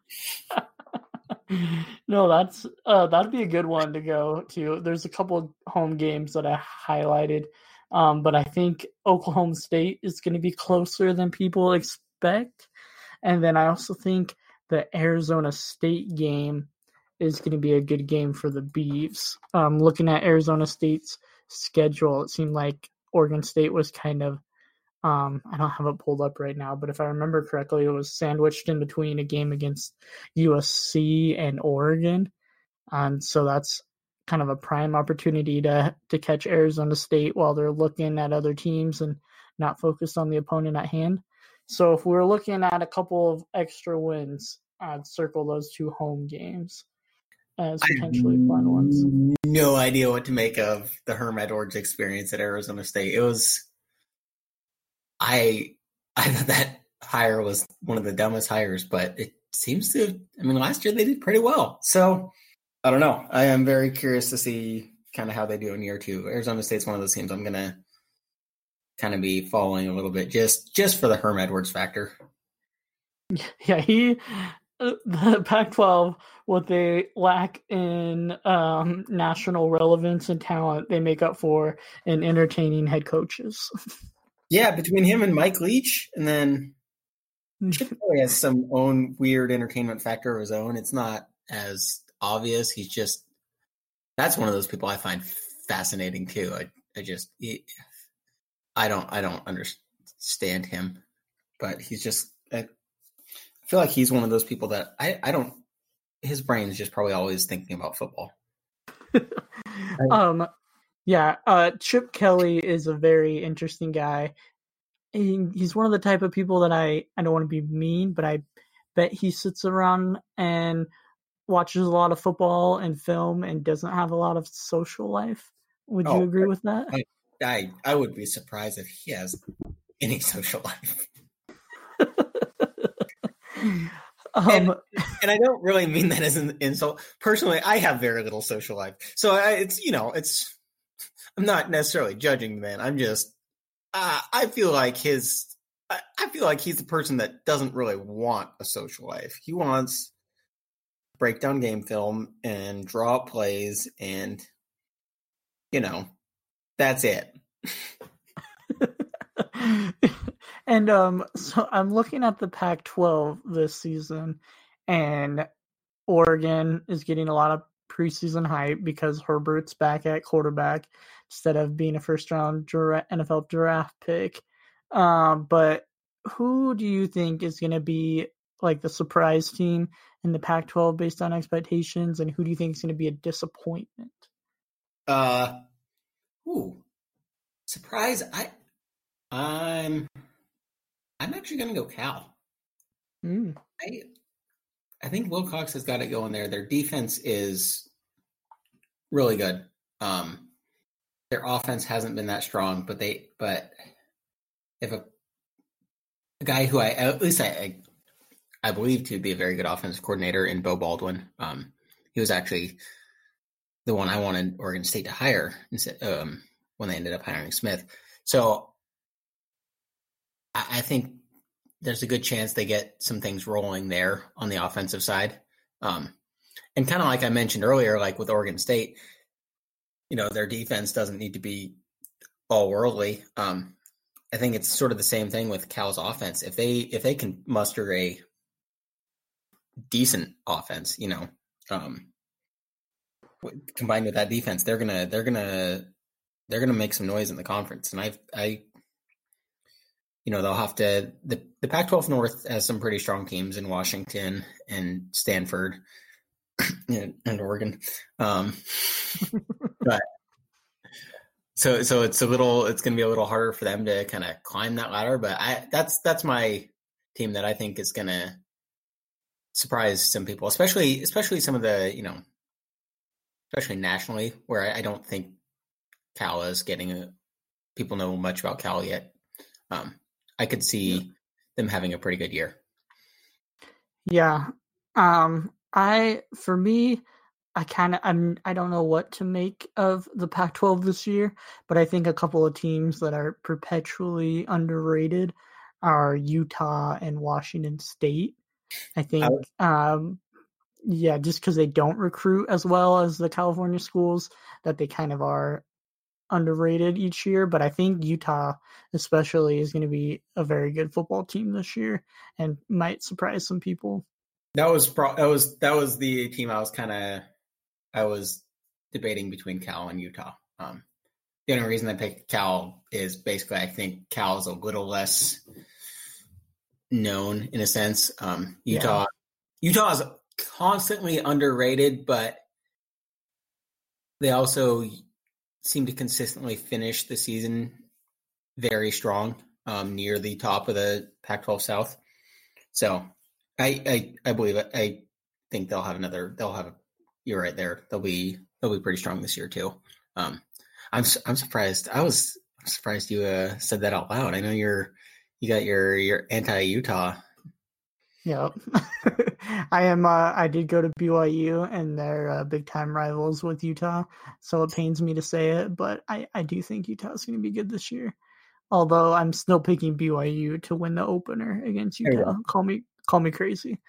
No, that's uh, that'd be a good one to go to. There's a couple of home games that I highlighted, um, but I think Oklahoma State is going to be closer than people expect. And then I also think the Arizona State game is going to be a good game for the Beavs. Um, looking at Arizona State's schedule, it seemed like Oregon State was kind of, um, I don't have it pulled up right now, but if I remember correctly, it was sandwiched in between a game against U S C and Oregon. And so that's kind of a prime opportunity to, to catch Arizona State while they're looking at other teams and not focused on the opponent at hand. So if we're looking at a couple of extra wins, I'd circle those two home games as potentially fun ones.
No idea what to make of the Herm Edwards experience at Arizona State. It was, I, I thought that hire was one of the dumbest hires, but it seems to, I mean, last year they did pretty well. So I don't know. I am very curious to see kind of how they do in year two. Arizona State's one of those teams I'm going to kind of be following a little bit just, just for the Herm Edwards factor.
Yeah, he, the Pac twelve, what they lack in um, national relevance and talent, they make up for in entertaining head coaches.
Yeah, between him and Mike Leach, and then Chip Kelly has some own weird entertainment factor of his own. It's not as obvious. He's just that's one of those people I find fascinating too. I, I just he, I don't I don't understand him, but he's just. I, I feel like he's one of those people that I, I don't – his brain is just probably always thinking about football.
um, yeah, uh, Chip Kelly is a very interesting guy. He, he's one of the type of people that I, I don't want to be mean, but I bet he sits around and watches a lot of football and film and doesn't have a lot of social life. Would oh, you agree with that?
I, I, I would be surprised if he has any social life.
Um,
and, and I don't really mean that as an insult. Personally, I have very little social life, so I, it's you know, it's I'm not necessarily judging the man. I'm just, uh, I feel like his, I, I feel like he's the person that doesn't really want a social life. He wants to break down game film and draw up plays, and you know, that's it.
And um, so I'm looking at the Pac twelve this season, and Oregon is getting a lot of preseason hype because Herbert's back at quarterback instead of being a first-round N F L draft pick. Um, but who do you think is going to be like the surprise team in the Pac twelve based on expectations, and who do you think is going to be a disappointment?
Uh, ooh, surprise! I, I'm, I'm actually going to go Cal.
Mm.
I, I think Wilcox has got it going there. Their defense is really good. Um, their offense hasn't been that strong, but they, but if a, a guy who I, at least I, I, I believe to be a very good offensive coordinator in Bo Baldwin. Um, he was actually the one I wanted Oregon State to hire instead, um, when they ended up hiring Smith. So I, I think there's a good chance they get some things rolling there on the offensive side. Um, and kind of like I mentioned earlier, like with Oregon State, you know, their defense doesn't need to be all worldly. Um, I think it's sort of the same thing with Cal's offense. If they, if they can muster a decent offense, you know, um, combined with that defense, they're going to, they're going to, they're going to make some noise in the conference. And I've, I, you know, they'll have to, the, the Pac twelve North has some pretty strong teams in Washington and Stanford and, and Oregon. Um, but so, so it's a little, it's going to be a little harder for them to kind of climb that ladder, but I, that's, that's my team that I think is going to surprise some people, especially, especially some of the, you know, especially nationally, where I, I don't think Cal is getting a, people know much about Cal yet. Um, I could see them having a pretty good year.
Yeah. Um, I, for me, I kind of, I'm, I don't know what to make of the Pac twelve this year, but I think a couple of teams that are perpetually underrated are Utah and Washington State. I think, I would, um, yeah, just because they don't recruit as well as the California schools, that they kind of are underrated each year. But I think Utah especially is going to be a very good football team this year and might surprise some people.
That was pro- that was that was the team I was kind of I was debating between Cal and Utah. Um, the only reason I picked Cal is basically I think Cal is a little less known in a sense. Um, Utah yeah. Utah is constantly underrated, but they also seem to consistently finish the season very strong, um, near the top of the Pac twelve South. So I, I, I believe it. I think they'll have another, they'll have, a, you're right there. They'll be, they'll be pretty strong this year too. Um, I'm, I'm surprised. I was I'm surprised you uh, said that out loud. I know you're, you got your, your anti-Utah.
Yep. I am. Uh, I did go to B Y U, and they're uh, big time rivals with Utah, so it pains me to say it, but I, I do think Utah is going to be good this year. Although I'm still picking B Y U to win the opener against Utah. Call me call me crazy.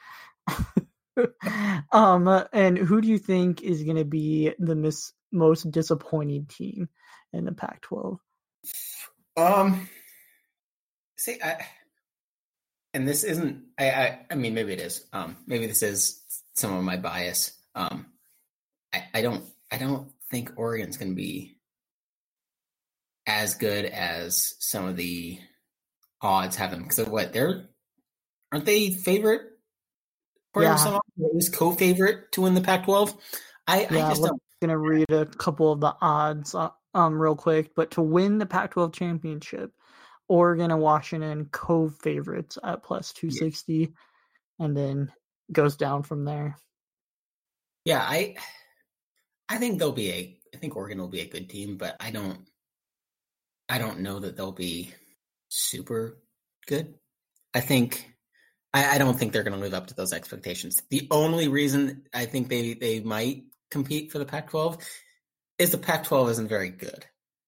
um, and who do you think is going to be the mis- most disappointing team in the Pac twelve?
Um, see, I. And this isn't, I, I, I mean, maybe it is. Um, maybe this is some of my bias. Um, I, I don't, I don't think Oregon's going to be as good as some of the odds have them. Because of what they're, aren't they favorite?
Yeah.
Some is co-favorite to win the Pac twelve. I,
yeah,
I just
I'm
don't.
going to read a couple of the odds, uh, um, real quick. But to win the Pac twelve championship, Oregon and Washington co-favorites at plus two sixty, yeah. And then goes down from there.
Yeah, I I think they'll be a I think Oregon will be a good team, but I don't I don't know that they'll be super good. I think I, I don't think they're going to live up to those expectations. The only reason I think they, they might compete for the Pac twelve is the Pac twelve isn't very good.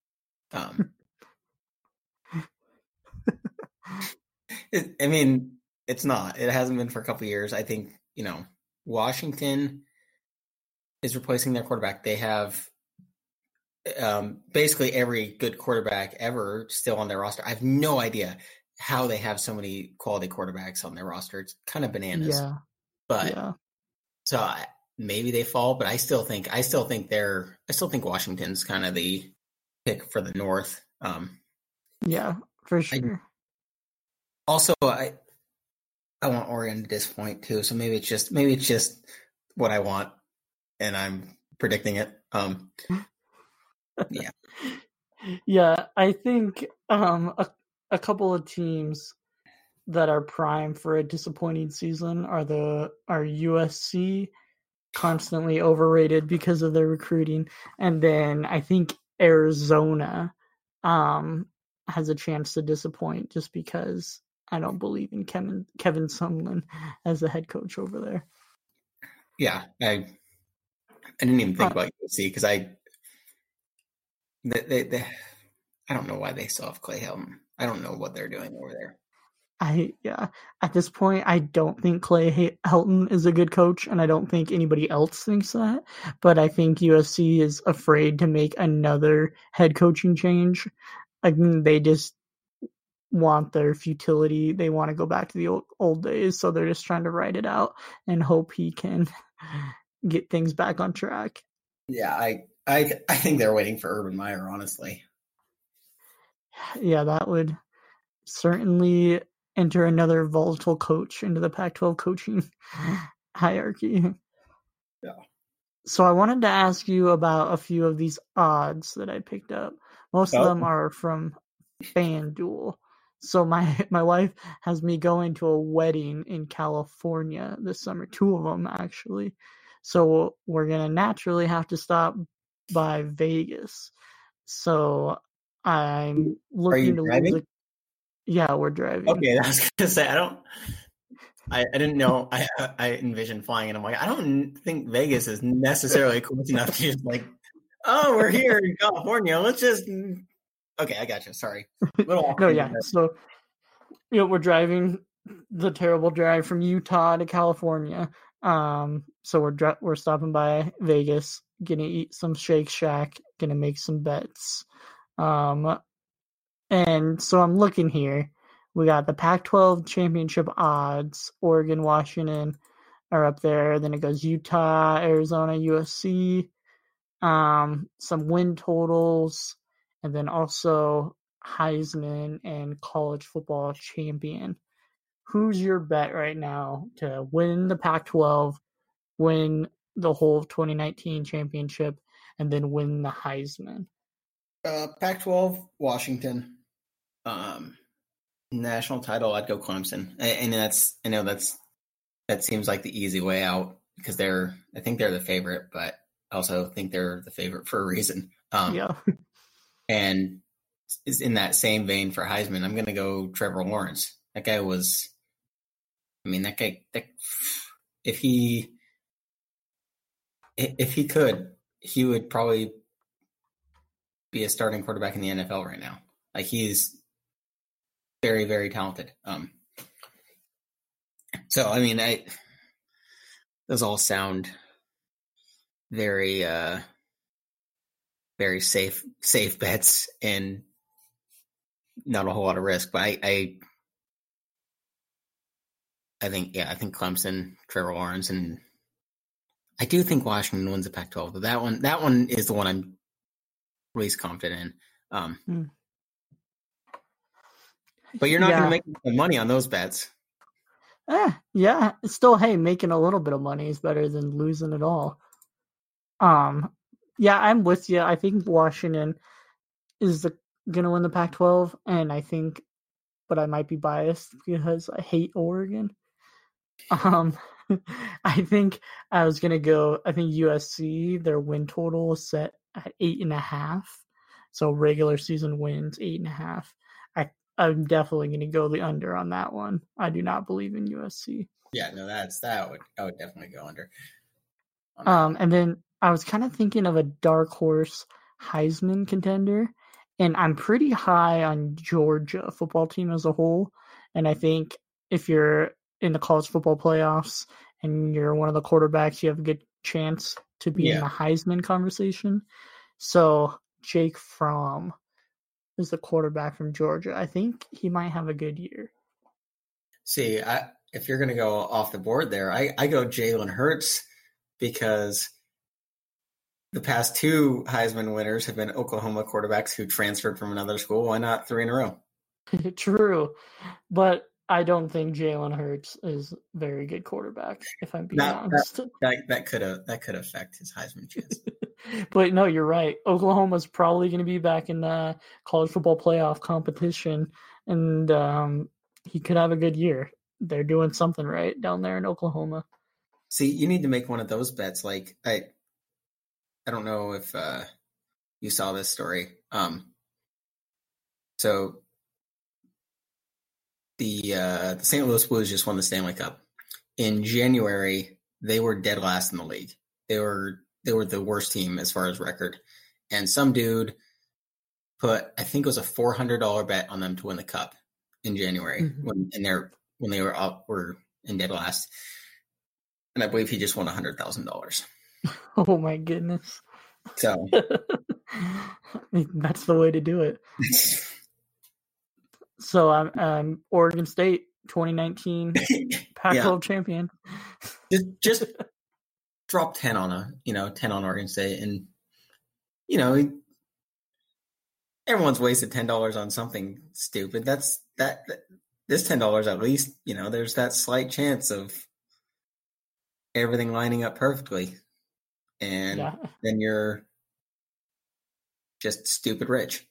Um, it, I mean, it's not. It hasn't been for a couple of years. I think, you know, Washington is replacing their quarterback. They have um, basically every good quarterback ever still on their roster. I have no idea how they have so many quality quarterbacks on their roster. It's kind of bananas.
Yeah.
But
Yeah.
so I, maybe they fall, but I still think I still think they're I still think Washington's kind of the pick for the North. Um,
Yeah, for sure.
I, also, I I want Oregon to disappoint too. So maybe it's just maybe it's just what I want, and I'm predicting it. Um, yeah,
yeah, I think um, a a couple of teams that are prime for a disappointing season are the are U S C, constantly overrated because of their recruiting, and then I think Arizona um, has a chance to disappoint just because I don't believe in Kevin Kevin Sumlin as the head coach over there.
Yeah, I I didn't even think
uh,
about U S C because I they, they, they I don't know why they still have Clay Helton. I don't know what they're doing over there.
I yeah. At this point, I don't think Clay Helton is a good coach, and I don't think anybody else thinks that. But I think U S C is afraid to make another head coaching change. I mean, they just want their futility. They want to go back to the old, old days, so they're just trying to write it out and hope he can get things back on track.
Yeah, I I I think they're waiting for Urban Meyer, honestly.
Yeah, that would certainly enter another volatile coach into the Pac twelve coaching hierarchy.
Yeah.
So I wanted to ask you about a few of these odds that I picked up. Most
Oh.
of them are from FanDuel. So my my wife has me going to a wedding in California this summer, two of them actually. So we're going to naturally have to stop by Vegas. So I'm looking to
driving?
lose a Yeah, we're driving.
Okay, I was gonna say I don't. I, I didn't know. I I envisioned flying, and I'm like, I don't think Vegas is necessarily close enough to just like, oh, we're here in California. Let's just. Okay, I got you. Sorry. Little
no, yeah. So, you know, we're driving the terrible drive from Utah to California. Um, so we're dri- we're stopping by Vegas, gonna eat some Shake Shack, gonna make some bets. Um, and so I'm looking here. We got the Pac twelve championship odds. Oregon, Washington are up there. Then it goes Utah, Arizona, U S C. Um, some win totals, and then also Heisman and college football champion. Who's your bet right now to win the Pac twelve, win the whole twenty nineteen championship, and then win the Heisman?
Uh, Pac twelve, Washington. Um, national title, I'd go Clemson, and that's I know that's that seems like the easy way out because they're I think they're the favorite, but I also think they're the favorite for a reason. Um,
yeah,
and is in that same vein for Heisman. I'm going to go Trevor Lawrence. That guy was, I mean, that guy. That, if he if he could, he would probably be a starting quarterback in the N F L right now. Like he's very, very talented. Um, so I mean, I those all sound very, uh, very safe, safe bets and not a whole lot of risk. But I, I, I think, yeah, I think Clemson, Trevor Lawrence, and I do think Washington wins the Pac twelve. But that one, that one is the one I'm least confident in. Um, hmm. But you're not yeah. going to make money on those bets.
Eh, yeah, still, hey, making a little bit of money is better than losing it all. Um, yeah, I'm with you. I think Washington is the, gonna win the Pac twelve, and I think, but I might be biased because I hate Oregon. Um, I think I was gonna go. I think U S C, their win total is set at eight and a half. So regular season wins eight and a half. I I'm definitely gonna go the under on that one. I do not believe in U S C.
Yeah, no, that's that would I would definitely go under.
Um, and then I was kind of thinking of a dark horse Heisman contender, And I'm pretty high on Georgia football team as a whole. And I think if you're in the college football playoffs and you're one of the quarterbacks, you have a good chance to be
Yeah.
in the Heisman conversation. So Jake Fromm is the quarterback from Georgia. I think he might have a good year.
See, I, if you're going to go off the board there, I, I go Jalen Hurts because the past two Heisman winners have been Oklahoma quarterbacks who transferred from another school. Why not three in a row?
True. But I don't think Jalen Hurts is a very good quarterback, if I'm being
That-
honest.
That that could have that could affect his Heisman chance.
But no, you're right. Oklahoma's probably going to be back in the college football playoff competition, and um, he could have a good year. They're doing something right down there in Oklahoma.
See, you need to make one of those bets. Like I, I don't know if uh, you saw this story. Um, so the uh, the Saint Louis Blues just won the Stanley Cup in January. They were dead last in the league. They were they were the worst team as far as record, and some dude put I think it was a four hundred dollar bet on them to win the cup in January
Mhm.
when and they're when they were up were in dead last, and I believe he just won a hundred thousand dollars.
Oh my goodness.
So
I mean, that's the way to do it. So I'm um, um, Oregon State twenty nineteen Pac twelve champion.
just just drop ten on a you know ten on Oregon State, and you know everyone's wasted ten dollars on something stupid. That's that, that this ten dollars at least you know there's that slight chance of everything lining up perfectly, and
Yeah.
then you're just stupid rich.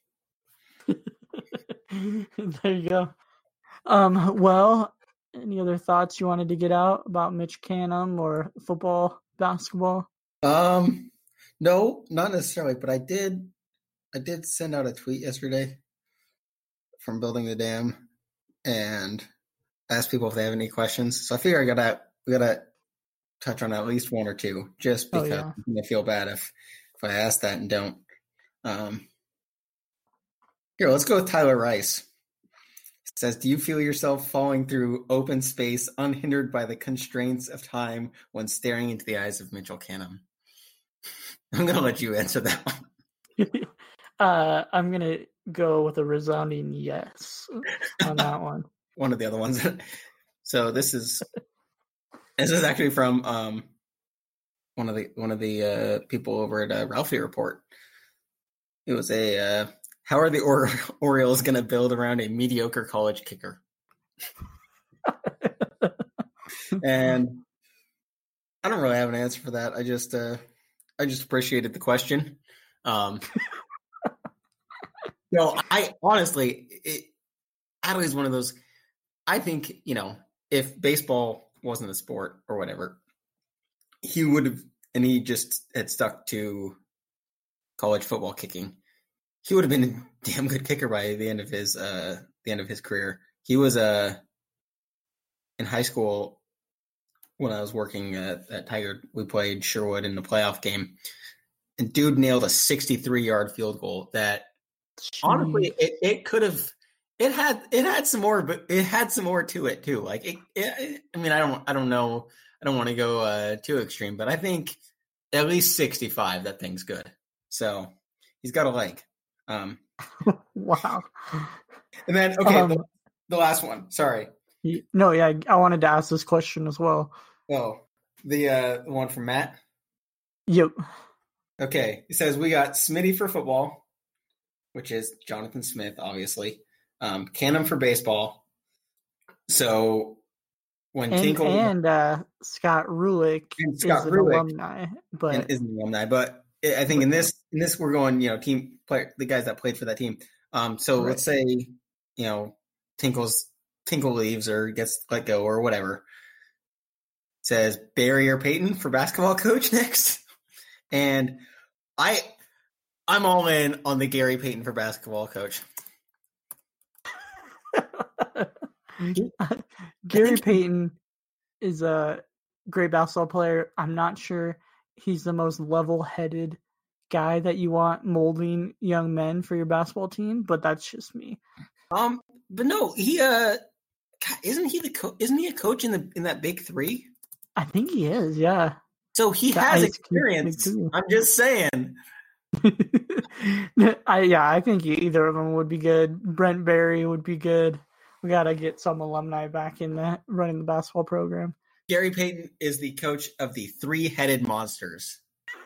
There you go. Um, well, any other thoughts you wanted to get out about Mitch Canham or football, basketball?
Um, no, not necessarily, but I did, I did send out a tweet yesterday from Building the Dam and ask people if they have any questions. So I figure I gotta, we gotta touch on at least one or two, just
Oh,
because
yeah.
I'm gonna feel bad if if I ask that and don't. Um, here, let's go with Tyler Rice. It says, do you feel yourself falling through open space unhindered by the constraints of time when staring into the eyes of Mitchell Canham? I'm going to let you answer that one.
uh, I'm going to go with a resounding yes on that one.
One of the other ones. So this is this is actually from um, one of the one of the uh, people over at uh, Ralphie Report. It was a uh, how are the or- Orioles going to build around a mediocre college kicker? And I don't really have an answer for that. I just uh, I just appreciated the question. Um, no, I honestly, it, Adley's one of those. I think you know if baseball wasn't a sport or whatever, he would have, and he just had stuck to college football kicking. He would have been a damn good kicker by the end of his uh, the end of his career. He was a uh, in high school when I was working at, at Tiger. We played Sherwood in the playoff game, and dude nailed a sixty-three yard field goal. That honestly, it, it could have. It had it had some more, but it had some more to it too. Like it, it I mean, I don't I don't know. I don't want to go uh, too extreme, but I think at least sixty-five. That thing's good. So he's got a leg. Um,
Wow.
and then okay,
Um,
the, the last one. Sorry.
Y- No, yeah, I wanted to ask this question as well.
Oh, the uh, the one from Matt.
Yep.
Okay, it says we got Smitty for football, which is Jonathan Smith, obviously. Um, Canham for baseball. So when
And,
Tinkle
and uh, Scott Rulick
And Scott
is an
Rulick.
alumni, but
and is an alumni, but I think in this in this we're going, you know, team player, the guys that played for that team. Um, so
Right.
let's say, you know, Tinkle's Tinkle leaves or gets let go or whatever. It says Barry or Peyton for basketball coach next, and I I'm all in on the Gary Payton for basketball coach.
Gary Payton is a great basketball player. I'm not sure he's the most level-headed guy that you want molding young men for your basketball team, but that's just me.
Um, but no, he uh, God, isn't he the co- isn't he a coach in the in that Big Three?
I think he is. Yeah.
So he
The
has
Ice Cube
experience.
Big Two.
I'm just saying.
I yeah, I think either of them would be good. Brent Berry would be good. We gotta get some alumni back in that running the basketball program.
Gary Payton is the coach of the Three-Headed Monsters.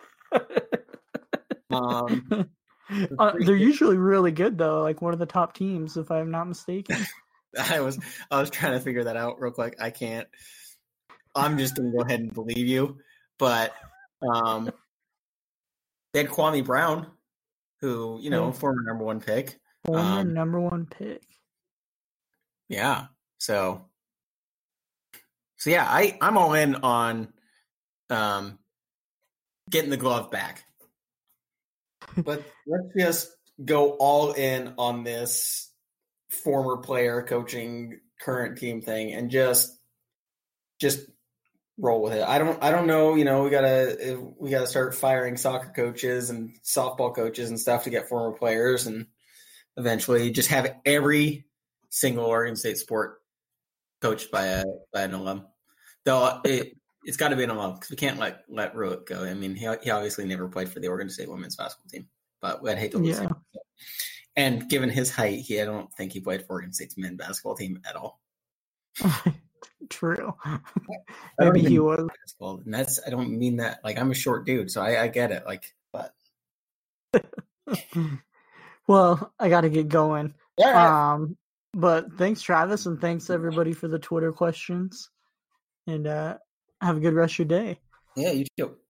um,
uh, they're usually really good though, like one of the top teams, if I'm not mistaken.
I was I was trying to figure that out real quick. I can't. I'm just gonna go ahead and believe you, but um, they had Kwame Brown, who you know,
Yeah.
former number one pick.
Former
Um,
number one pick.
Yeah. So, so yeah, I, I'm all in on um, getting the glove back. But let's just go all in on this former player coaching current team thing and just just roll with it. I don't I don't know, you know, we gotta we gotta start firing soccer coaches and softball coaches and stuff to get former players, and eventually just have every single Oregon State sport coached by a by an alum. Though it it's got to be an alum because we can't let let Ruick go. I mean, he he obviously never played for the Oregon State women's basketball team, but I'd hate to lose
Yeah.
him. And given his height, he I don't think he played for Oregon State's men's basketball team at all.
True.
I don't
Maybe
even
he
know
was.
basketball, and that's I don't mean that like I'm a short dude, so I, I get it. Like, but
Well, I got to get going.
yeah,
Um, but thanks, Travis, and thanks everybody for the Twitter questions. And uh, have a good rest of your day.
yeah, you too.